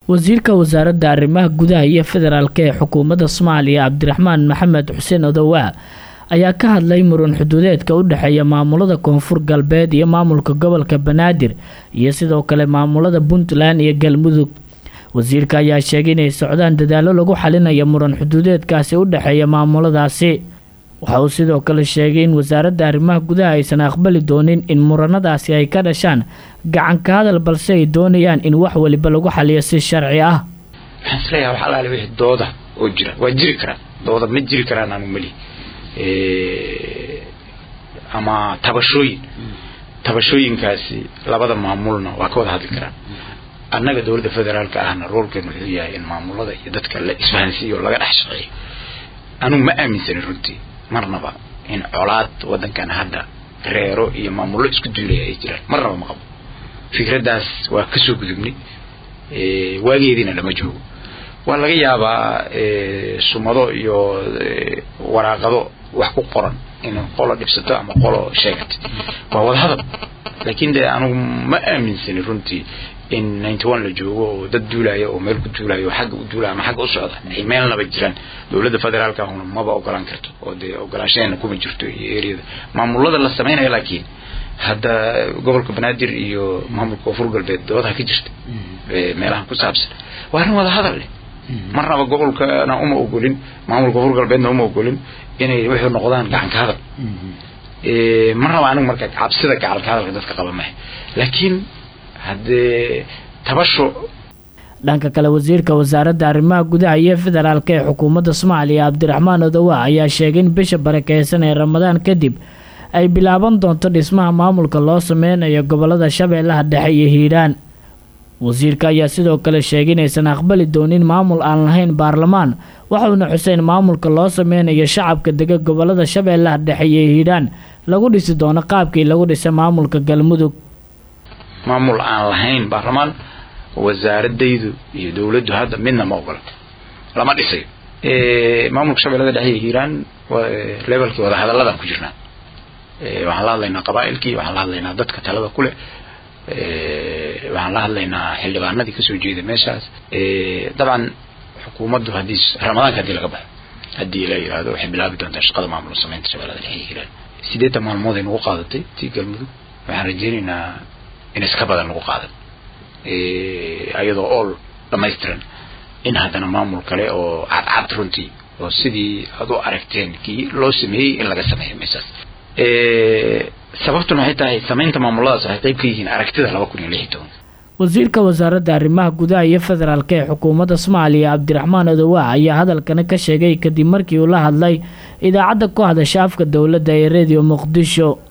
wasiirka wasaaradda arrimaha gudaha iyo federaalka ee xukuumadda Soomaaliya Cabdiraxmaan Maxamed Xuseen Odawa ayaa ka hadlay muran xuduudeedka u dhaxeeya maamulada Koonfur Galbeed iyo maamulka gobolka Banaadir iyo sidoo kale maamulada Puntland iyo Galmudug. wasiirka ayaa sheegay inay socdaan dadaalo lagu xalinayo muran xuduudeedkaasi u dhaxeeya maamuladaasi. waxa uu sidoo kale sheegay in wasaaradda arrimaha gudaha aysan aqbali doonin in muranadaasi ay ka dhashaan gacan ka hadal balse ay doonayaan in wax waliba lagu xaliyo si sharci ah. waxaan isleeyahay waxa la leeyahay dooda oo jira waa jiri kara dooda ma jiri karaan aan mali ama tabashooyinkaasi labada maamulna waa ka wada hadli karaan. annaga dawladda federaalka ahna roolkeenu wuxuu yahay in maamulada iyo dadka la isfahansiiyo laga dhex shaqeeyo. anu ma aaminsan runtii marnaba in colaad wadankan hadda reero iyo maamulo isku duulay ay jiraan marnaba ma qabo. fikradaas waa ka soo gudubnay waageedina lama joogo. waa laga yaabaa sumado iyo waraaqado wax ku qoran in qolo dhibsato ama qolo sheegato waa wada hadal. laakiin anu ma aaminsan runtii in 91 la joogo oo dad duulaya oo meel ku duulayo xaq u duulaa ama xaq u socda ay meel laba jiraan. dawladda federaalka ahna ma ba ogolaan karto oo ogolaasheena kuma jirto eeriyada maamulada la sameeynaya. laakiin hadda gobolka Banaadir iyo maamulka Koonfur Galbeed doodaha ka jirta meelaha ku saabsan waa in wada hadal leh. marnaba gobolkana uma ogolin maamulka Koonfur Galbeedna uma ogolin inay wixii noqdaan gacan ka hadal. marnaba anigu marka cabsida gacan ka hadalka dadka qaba ma laakiin hadee tabasho. dhanka kale wasiirka wasaaradda arrimaha gudaha iyo federaalka ee xukuumadda Soomaaliya Cabdiraxmaan Odawa ayaa sheegay in bisha barakeysan ee Ramadaan kadib ay bilaaban doonto dhismaha maamulka loo sameynayo gobolada Shabeellaha Dhexe iyo Hiiraan. wasiirka ayaa sidoo kale sheegay inaysan aqbali doonin maamul aan lahayn baarlamaan waxaana xuseen maamulka loo sameynayo shacabka dega gobolada Shabeellaha Dhexe iyo Hiiraan lagu dhisi doono qaabkii lagu dhisay maamulka Galmudug. maamul aan lahayn baarlamaan wasaaradaydu iyo dawladdu hadda midna ma ogola lama dhisay. maamulka Shabeellaha Dhexe iyo Hiiraan levelkii wada hadaladan ku jirnaa. waxaan la hadlaynaa qabaa'ilkii, waxaan la hadlaynaa dadka talada ku leh, waxaan la hadlaynaa xildhibaanadii ka soo jeeda meeshaas. dabcan xukuumaddu haddii Ramadaanka hadii laga baxo haddii la yiraahdo waxay bilaabi doontaa shaqada maamul sameynta Shabeellaha Dhexe iyo Hiiraan. 8 maalmood ay nagu qaadatay tii Galmudug. waxaan rajaynaynaa in iska badan lagu qaadan ayadoo all dhammaystiran in haddana maamul kale oo cadcad runtii oo sidii aad u aragteen kii loo sameeyey in laga sameeyo meeshaas. sababtuna waxay tahay sameynta maamuladaas waxay qayb ka yihiin aragtida 2016. wasiirka wasaaradda arrimaha gudaha iyo federaalka ee xukuumadda Soomaaliya Cabdiraxmaan Odawa ayaa hadalkan ka sheegay kadib markii uu la hadlay idaacadda ku hadasha afka dawladda ee Radio Muqdisho.